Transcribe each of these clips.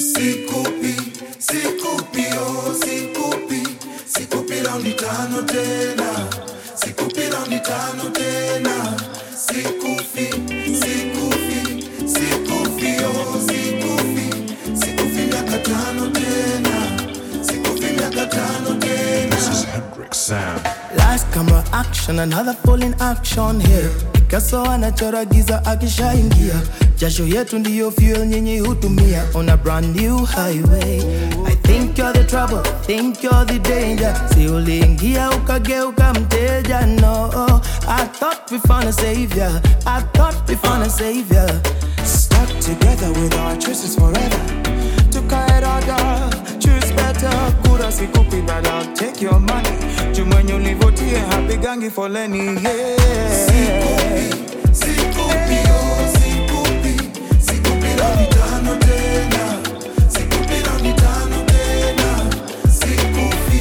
Sikupi, oh sikupi raundi tano tena. Sikupi raundi tano tena. Sikufi, oh sikufi miaka tano tena. Sikufi miaka tano tena. This is Hendrix Sam. Last camera action, another full in action here. Picasso anachora giza akishaingia. Jasho yetu ndiyo fuel nyinyi hutumia on a brand new highway. I think you're the trouble, think you're the danger. Si uliingia ukageuka mteja. No, I thought we found a savior. I thought we found a savior. Stuck together with our choices forever. Tukaeroga, choose better. Kura sikupi but I'll take your money. Jumanyo livotie hapigangi foleni, yeah. Sikupi, oh sikupi raundi tano tena. Sikupi raundi tano tena. Sikufi,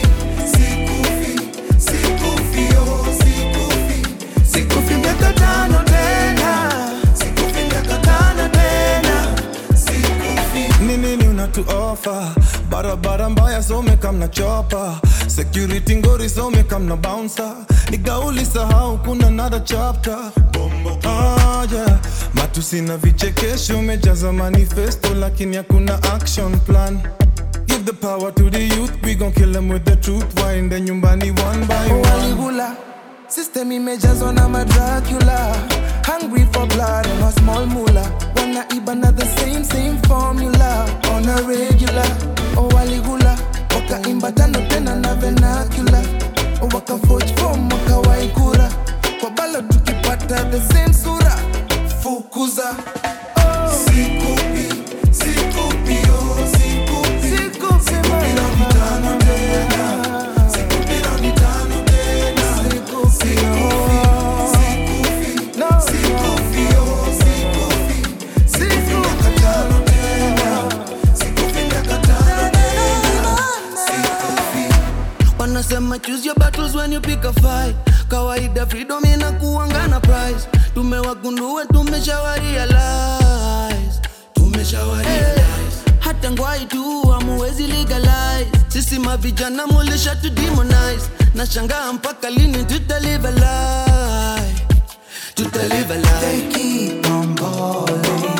oh sikufi miaka tano tena. Sikufi miaka tano tena. Sikufi. Nini unatu offer? Barabara mbaya so mekam na chopper. Security ngori so mekam na bouncer. Nigauli sahau kuna another chapter. Yeah. Matusi na vichekesho umejaza manifesto lakini hakuna action plan. Give the power to the youth, we gon' kill them with the truth. Waende nyumbani one by one. Waligula, system imejazwa na madracula. Hungry for blood and a small moolah. Wanaiba na the same formula on a regular. Waligula, wakaimba tano tena na vernacular. Wakaforge form wakawaikura. Kwa bala tukipata the same sura. Fukuza. Sikupi, oh sikupi raundi tano tena. Sikupi raundi tano tena. Sikufi, oh sikufi miaka tano tena. Sikufi miaka tano tena. Sikufi. Wanasema choose your battles when you pick a fight. Kawaida freedom inakuanga na price. Tumewagundua tumeshawarealize. Hata ngwai tu hamuwezi legalize. Sisi mavijana mulisha to demonize. Nashangaa mpaka lini tutalive a lie. They keep on balling.